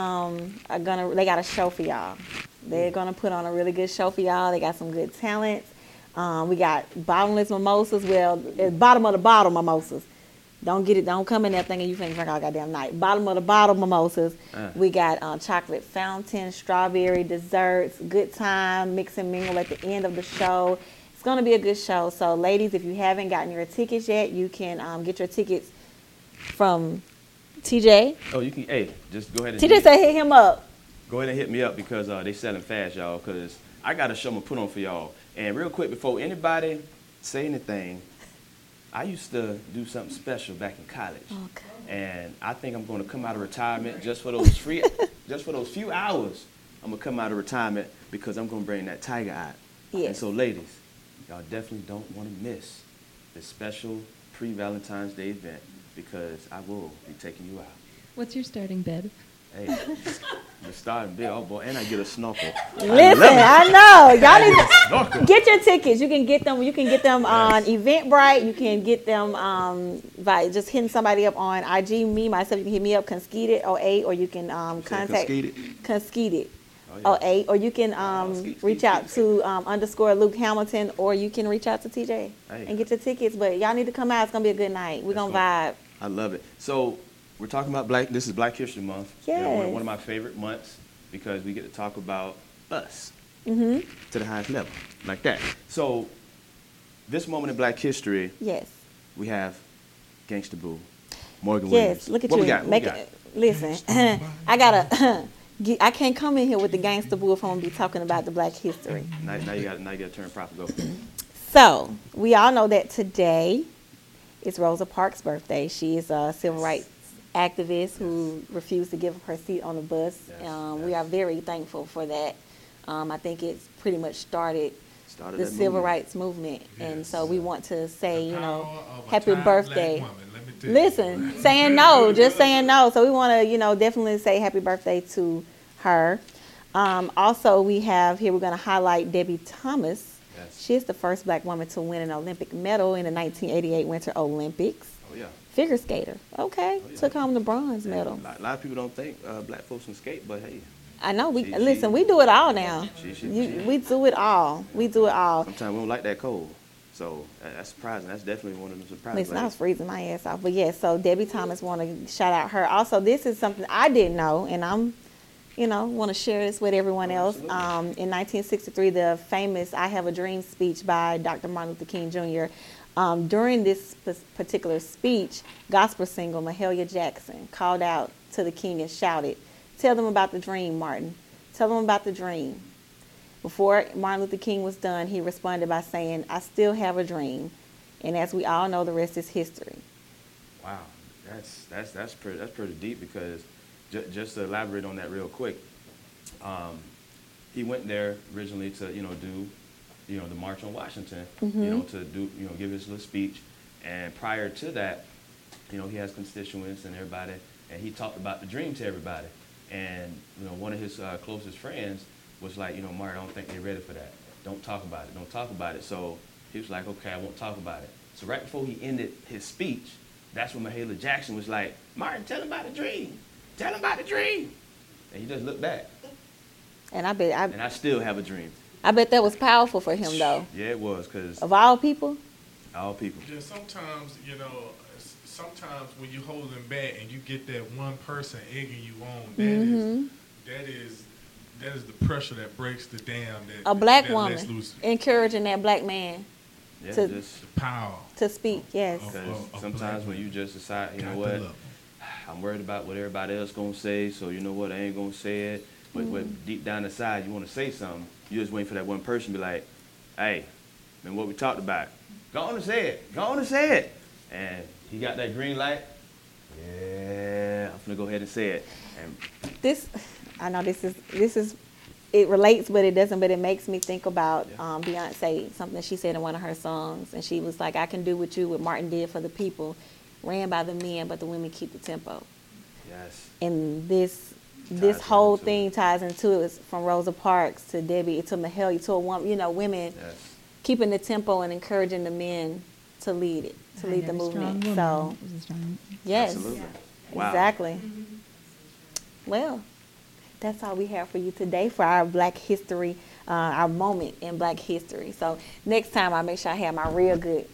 they got a show for y'all. They're gonna put on a really good show for y'all. They got some good talents. We got bottomless mimosas. Well, bottom of the bottle mimosas. Don't come in there thinking you finna drink all goddamn night. Bottom of the bottle mimosas. We got chocolate fountain, strawberry desserts, good time, mix and mingle at the end of the show. It's gonna be a good show. So ladies, if you haven't gotten your tickets yet, you can get your tickets from TJ. Oh, you can. Hey, just go ahead and. TJ said hit him up. Go ahead and hit me up because they selling fast, y'all. Because I got a show I'm gonna put on for y'all. And real quick, before anybody say anything, I used to do something special back in college. Okay. And I think I'm going to come out of retirement just for those few hours. I'm gonna come out of retirement because I'm gonna bring that tiger out. Yes. And so, ladies, y'all definitely don't want to miss this special pre-Valentine's Day event because I will be taking you out. What's your starting bid? Hey, the starting bid, oh boy, and I get a snorkel. Listen, I know y'all need to get your tickets. You can get them. You can get them on Eventbrite. You can get them by just hitting somebody up on IG. Me myself, you can hit me up, Conskeeted08, or you can contact Conskeeted. 08, or you can reach out to _. Luke Hamilton, or you can reach out to TJ and get your tickets. But y'all need to come out. It's gonna be a good night. We're gonna vibe. I love it. So we're talking about this is Black History Month. Yes. One of my favorite months because we get to talk about us to the highest level, like that. So this moment in Black History, yes, we have Gangsta Boo, Morgan Williams. Williams. Look at what you. We got? Make it. Listen, I can't come in here with the Gangsta Boo if I'm gonna be talking about the Black history. Now you got to turn proper. Go. So we all know that today is Rosa Parks' birthday. She is a civil rights activist who refused to give up her seat on the bus. We are very thankful for that. I think it's pretty much started the civil rights movement. Yes. And so we want to say, happy birthday. Listen, saying no, just saying no. So we want to, definitely say happy birthday to her. Also, we have here, we're going to highlight Debbie Thomas. Yes. She is the first Black woman to win an Olympic medal in the 1988 Winter Olympics. Oh, yeah. Figure skater. Okay. Oh, yeah. Took home the bronze medal. A lot of people don't think Black folks can skate, but hey. I know. We do it all now. We do it all. We do it all. Sometimes we don't like that cold. So that's surprising. That's definitely one of the surprises. Listen, I was freezing my ass off. But yes, so Debbie Thomas, want to shout out her. Also, this is something I didn't know, and I'm, want to share this with everyone else. In 1963, the famous I Have a Dream speech by Dr. Martin Luther King Jr., during this particular speech, gospel singer Mahalia Jackson called out to the king and shouted, "Tell them about the dream, Martin. Tell them about the dream." Before Martin Luther King was done, he responded by saying, "I still have a dream." And as we all know, the rest is history. Wow, that's pretty deep because just to elaborate on that real quick, he went there originally to, do, the March on Washington, to do, give his little speech. And prior to that, he has constituents and everybody, and he talked about the dream to everybody. And, one of his closest friends was like, Mark, I don't think they're ready for that. Don't talk about it. Don't talk about it. So he was like, okay, I won't talk about it. So right before he ended his speech, that's when Mahalia Jackson was like, Martin, tell him about the dream. Tell him about the dream. And he just looked back. And I still have a dream. I bet that was powerful for him, though. Yeah, it was, because of all people. All people. Yeah, sometimes when you hold them back and you get that one person egging you on, that is the pressure that breaks the dam. A black woman encouraging that black man to just power to speak. Yes. Because sometimes when you just decide, you know what, I'm worried about what everybody else gonna say, so you know what, I ain't gonna say it. But deep down inside, you want to say something. You just waiting for that one person to be like, hey, remember what we talked about? Go on and say it. Go on and say it. And he got that green light. Yeah, I'm gonna go ahead and say it. And I know this is, it relates, but it doesn't. But it makes me think about Beyonce, something she said in one of her songs, and she was like, "I can do what Martin did for the people, ran by the men, but the women keep the tempo." Yes. And this whole thing ties into it. It's from Rosa Parks to Debbie to Mahalia to a woman, women keeping the tempo and encouraging the men to lead it, to lead the movement. So, yes, absolutely. Wow. Exactly. Well, that's all we have for you today for our Black History, our moment in Black History. So next time I'll make sure I have my real good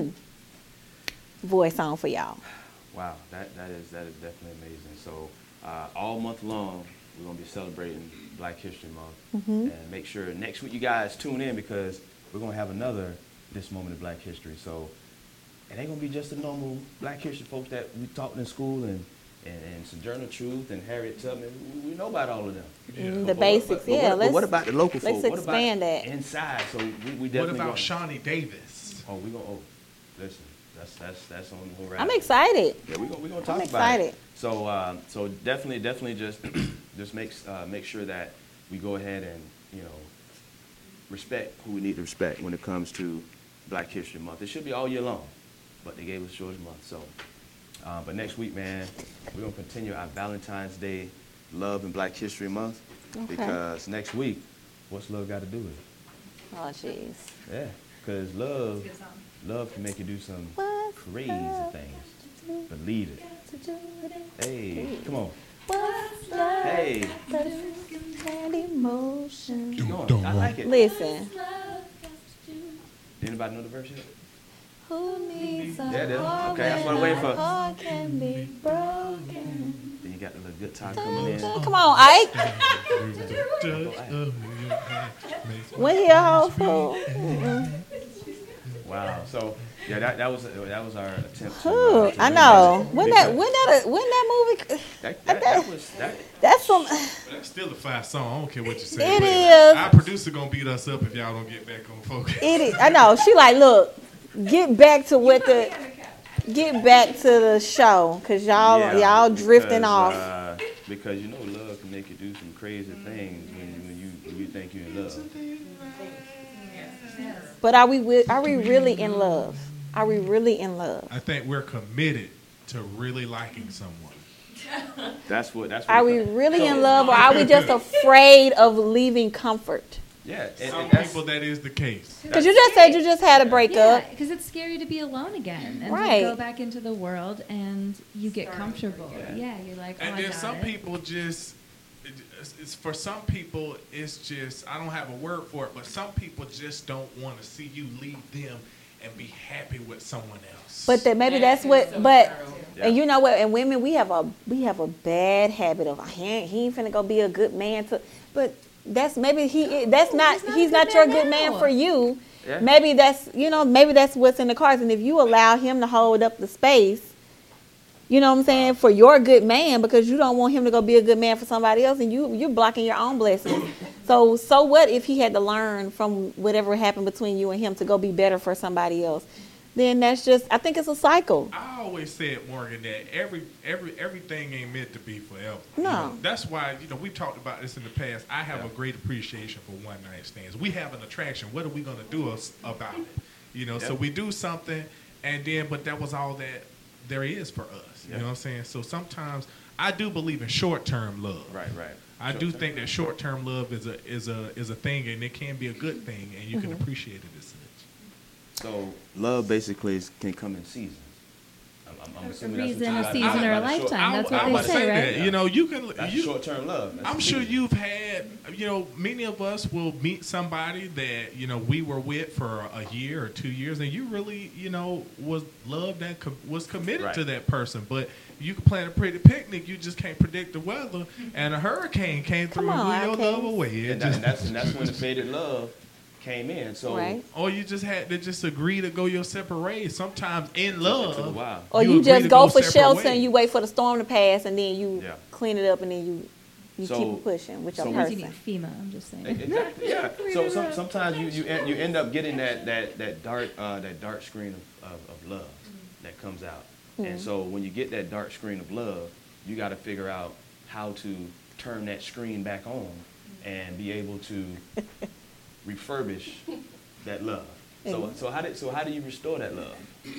voice on for y'all. Wow, that is definitely amazing. So all month long, we're going to be celebrating Black History Month. And make sure next week you guys tune in, because we're going to have another This Moment of Black History. So it ain't going to be just the normal Black History folks that we taught in school and Sojourner Truth and Harriet Tubman. We know about all of them. The basics, but what about the local folks? Let's expand that. Inside, so we definitely. What about Shawnee Davis? Oh, listen. That's on the horizon. I'm excited. Yeah, we're gonna talk about it. So definitely just make sure that we go ahead and respect who we need to respect when it comes to Black History Month. It should be all year long, but they gave us Georgia Month. So, but next week, man, we're gonna continue our Valentine's Day Love and Black History Month, because next week, what's love got to do with it? Oh, jeez. Yeah, because love can make you do some crazy things. Believe it. Hey, come on. Hey. I like it. Listen. Anybody know the verse yet? Who needs a Okay, that's what I'm waiting for. heart can be broken. Then you got the little good time coming in. Come on, Ike. When he a whole fool. Wow. So yeah, that was our attempt. To I know. When that movie. That's some. That's still a fast song. I don't care what you say. It is. Our producer gonna beat us up if y'all don't get back on focus. It is. I know. She like, look, get back to the show, cause y'all drifting off. Because love can make you do some crazy things when you think you're in love. But are we really in love? Are we really in love? I think we're committed to really liking someone. That's what. Are we really in love, or are we just afraid of leaving comfort? Yeah, some people that is the case. Because you just said you just had a breakup. Yeah, because it's scary to be alone again and right. to go back into the world and you get comfortable. Yeah, you're like, oh, and then some people just. It's for some people, it's just, I don't have a word for it, but some people just don't want to see you leave them and be happy with someone else. But that's what. And you know what? And women, we have a bad habit of he ain't finna go be a good man to. But he's not your good man for you. Yeah. Maybe that's what's in the cards. And if you allow him to hold up the space. You know what I'm saying? For your good man, because you don't want him to go be a good man for somebody else, and you're blocking your own blessings. So what if he had to learn from whatever happened between you and him to go be better for somebody else? then that's just, I think it's a cycle. I always said, Morgan, that everything ain't meant to be forever. No. You know, that's why, we've talked about this in the past. I have a great appreciation for one night stands. We have an attraction. What are we going to do about it? So we do something, and then, but that was all that there is for us. You know what I'm saying? So sometimes I do believe in short-term love. Right. I do think that short-term love is a thing, and it can be a good thing, and you can appreciate it as such. So love basically can come in seasons. I'm assuming a reason, that's a season, or a lifetime. That's what they say, right? That. You can. That's short-term love. I'm sure you've had. Many of us will meet somebody that we were with for a year or 2 years, and you really was loved and was committed to that person. But you can plan a pretty picnic. You just can't predict the weather, and a hurricane came through and blew your love away. And that's when the faded love came in. So or you just had to just agree to go your separate ways. Sometimes in love, or you just go for shelter and you wait for the storm to pass, and then you clean it up, and then you keep it pushing with your person. You need FEMA. I'm just saying. Exactly. Yeah. So sometimes you end up getting that dark screen of love that comes out. And so when you get that dark screen of love, you got to figure out how to turn that screen back on and be able to refurbish that love. So how do you restore that love?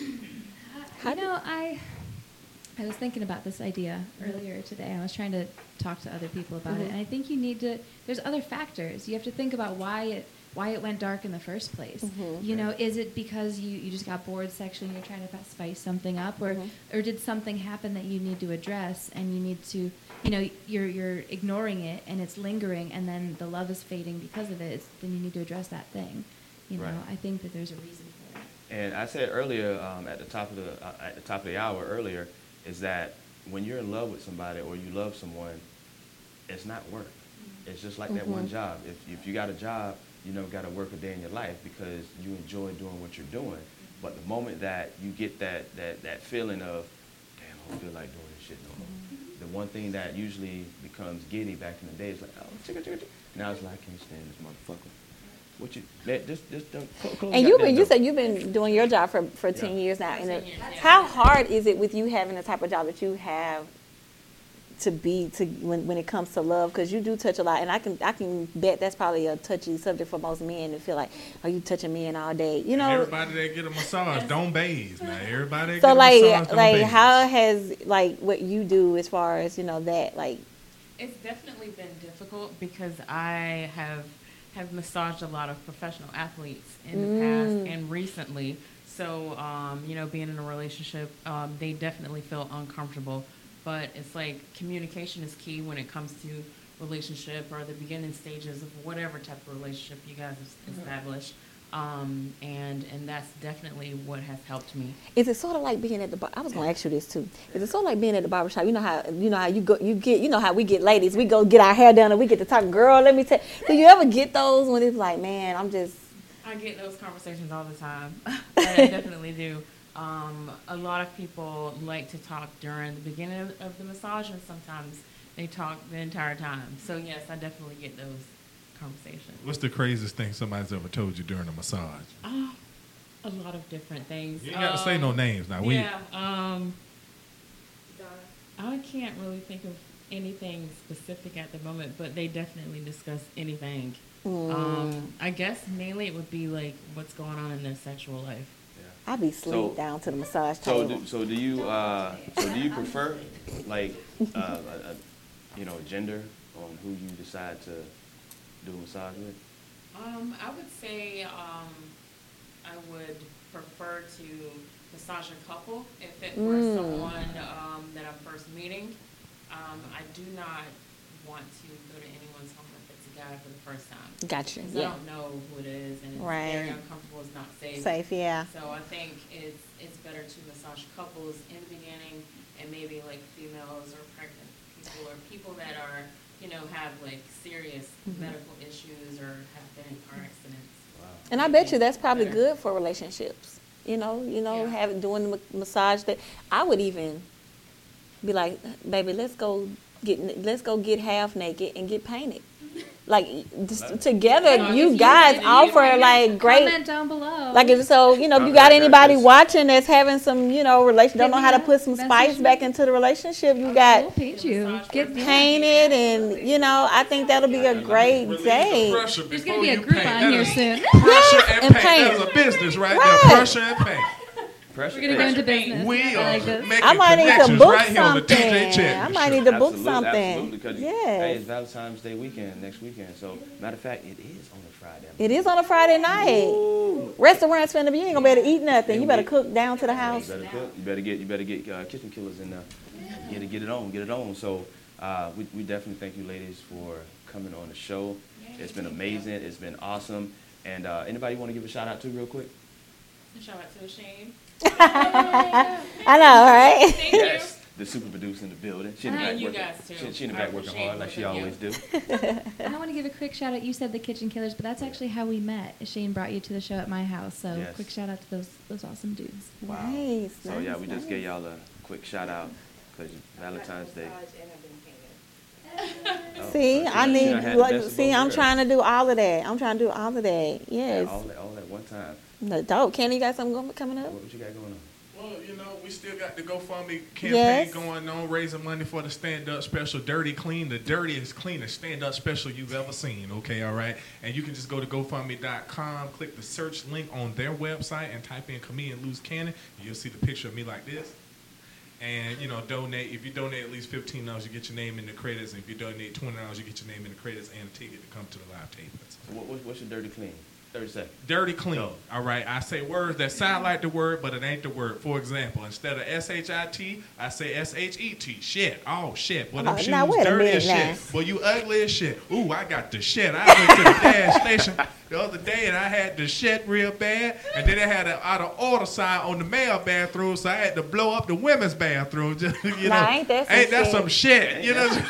I was thinking about this idea earlier today. I was trying to talk to other people about it, and I think there's other factors. You have to think about why it went dark in the first place. Is it because you just got bored sexually and you're trying to spice something up, or did something happen that you need to address, and you need to, you're ignoring it and it's lingering, and then the love is fading because of it. Then you need to address that thing. I think that there's a reason for it. And I said earlier, at the top of the hour earlier, is that when you're in love with somebody or you love someone, it's not work. It's just like that one job. If you got a job, you never got to work a day in your life because you enjoy doing what you're doing. But the moment that you get that feeling of, damn, I don't feel like doing this shit no more. The one thing that usually becomes giddy back in the day is like, oh, chicka. Now it's like, I can't stand this motherfucker. What you just don't close. And you said you've been doing your job for 10 years now. And how hard is it with you having the type of job that you have when it comes to love? Because you do touch a lot, and I can bet that's probably a touchy subject for most men to feel like, are you touching men all day? Everybody that get a massage don't bathe. Now everybody that get a massage don't bathe. How has what you do as far as that It's definitely been difficult because I have massaged a lot of professional athletes in the past and recently. So being in a relationship, they definitely feel uncomfortable. But it's like communication is key when it comes to relationship or the beginning stages of whatever type of relationship you guys establish. And that's definitely what has helped me. Is it sort of like being at the bar? I was going to ask you this too. Is it sort of like being at the barbershop? You know how you go, how we get ladies, we go get our hair done and we get to talk. Girl, let me tell you, do you ever get those when it's like, man, I get those conversations all the time. I definitely do. A lot of people like to talk during the beginning of the massage, and sometimes they talk the entire time. So yes, I definitely get those conversations. What's the craziest thing somebody's ever told you during a massage? A lot of different things. You ain't got to say no names now. I can't really think of anything specific at the moment, but they definitely discuss anything. I guess mainly it would be like what's going on in their sexual life. I'd be asleep down to the massage table. So do you prefer like gender on who you decide to do a massage with? I would say I would prefer to massage a couple if it were someone that I'm first meeting. I do not want to go to anyone's home if it's a guy for the first time. Gotcha. Because I don't know who it is, and it's very uncomfortable. It's not safe. Safe, yeah. So I think it's better to massage couples in the beginning, and maybe like females or pregnant people or people that are have like serious medical issues or have been in car accidents. Wow. And I bet you that's probably good for relationships. Having doing the massage, that I would even be like, baby, let's go get half naked and get painted. like together, you guys offer like great. Comment down below. Like if so, you got anybody watching that's having some, relation, don't know how to put some spice back into the relationship. You got we'll paint you. Get painted, and I think that'll be a great day. There's gonna be a group on here soon. Pressure and paint. That's a business right there. Pressure and paint. We're gonna go into business. We are making I might need to book right here on the something. TJ I might need to book Absolutely, something. because Yes. it's Valentine's Day weekend next weekend. So matter of fact, it is on a Friday. It is on a Friday night. Restaurants finna be. You ain't gonna be able to eat nothing. You better cook down to the house. You better cook. You better get kitchen killers in there. Get it on. So we definitely thank you, ladies, for coming on the show. It's been amazing. It's been awesome. And anybody want to give a shout out to real quick? Shout out to Shane. I know, right? Yes, the super producer in the building. She in the back you working. guys too. She in the back working hard like she always do. I want to give a quick shout out. You said the Kitchen Killers, but that's actually how we met. Shane brought you to the show at my house, so quick shout out to those awesome dudes. Wow. Nice. So yeah, we just gave y'all a quick shout out because Valentine's Day. See, I need. See, I'm trying to do all of that. Yes. Yeah, all at one time. No, dope. Kenny, you got something coming up? What you got going on? Well, we still got the GoFundMe campaign going on, raising money for the stand-up special, Dirty Clean, the dirtiest, cleanest stand-up special you've ever seen, okay, all right? And you can just go to GoFundMe.com, click the search link on their website, and type in Comedian Loose Cannon, and you'll see the picture of me like this. And, donate. If you donate at least $15, you get your name in the credits, and if you donate $20, you get your name in the credits and a ticket to come to the live tapings. So what's your Dirty Clean? 30 seconds. Dirty Clean. No. All right. I say words that sound like the word, but it ain't the word. For example, instead of S-H-I-T, I say S-H-E-T. Shit. Oh, shit. Well, them shoes dirty as shit. Well, you ugly as shit. Ooh, I got the shit. I went to the gas station the other day, and I had the shit real bad. And then they had an out-of-order sign on the male bathroom, so I had to blow up the women's bathroom. Ain't that some shit?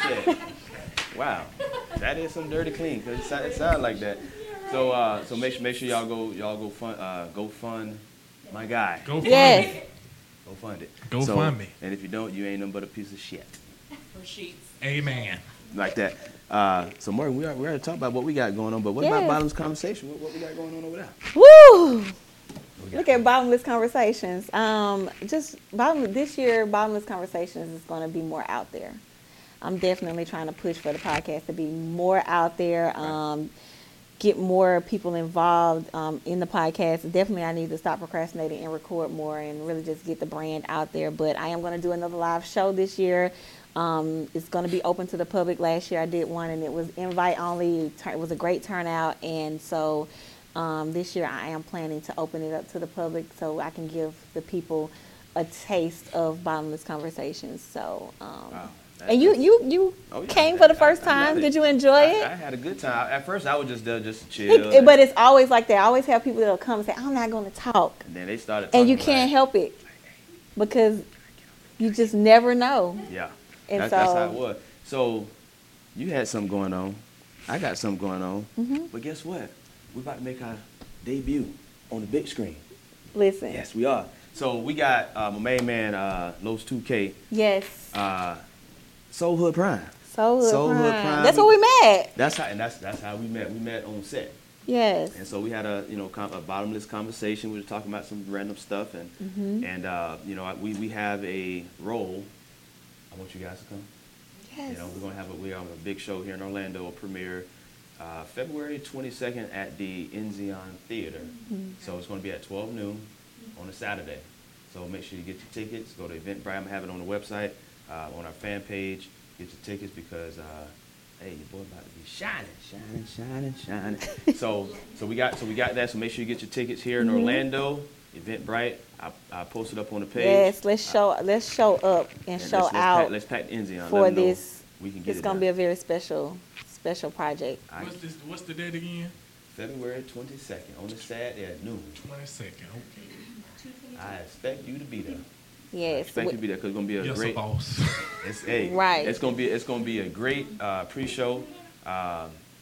Wow. That is some Dirty Clean, because it sounds like that. So make sure y'all go fund my guy. Go fund me. Go fund it. Go fund me. And if you don't, you ain't nothing but a piece of shit. For sheets. Amen. Like that. So Morgan, we already talked about what we got going on, but what about Bottomless Conversation? What we got going on over there? Woo! Look at Bottomless Conversations. This year, Bottomless Conversations is going to be more out there. I'm definitely trying to push for the podcast to be more out there. Get more people involved in the podcast. Definitely, I need to stop procrastinating and record more and really just get the brand out there. But I am going to do another live show this year. It's going to be open to the public. Last year I did one, and it was invite only. It was a great turnout. And so this year I am planning to open it up to the public so I can give the people a taste of Bottomless Conversations. So. Wow. And you came for the first time. Did you enjoy it? I had a good time. At first, I was just there just to chill. But it's always like that. I always have people that'll come and say, "I'm not going to talk." And then they started talking. And you can't help it because you just never know. Yeah. And that's how it was. So you had something going on. I got something going on. Mm-hmm. But guess what? We're about to make our debut on the big screen. Listen. Yes, we are. So we got my main man, Los 2K. Yes. Soul Hood Prime. Soul Hood Prime. That's where we met. That's how we met. We met on set. Yes. And so we had a bottomless conversation. We were talking about some random stuff, and we have a role. I want you guys to come. Yes. We're gonna have a big show here in Orlando, a premiere February 22nd at the Enzion Theater. Mm-hmm. So it's gonna be at 12 noon on a Saturday. So make sure you get your tickets. Go to Eventbrite. I'm gonna have it on the website. On our fan page, get your tickets because, hey, your boy about to be shining. so we got that. So make sure you get your tickets here in Orlando, Eventbrite. I posted up on the page. Yes, let's show up and show out. Let's pack the Enzion for this. We can get it's gonna be a very special project. What's the date again? February 22nd on the Saturday at noon. 22nd. Okay. I expect you to be there. Yes. I expect you to be there because it's gonna be a great. Boss. Right. It's gonna be a great pre-show.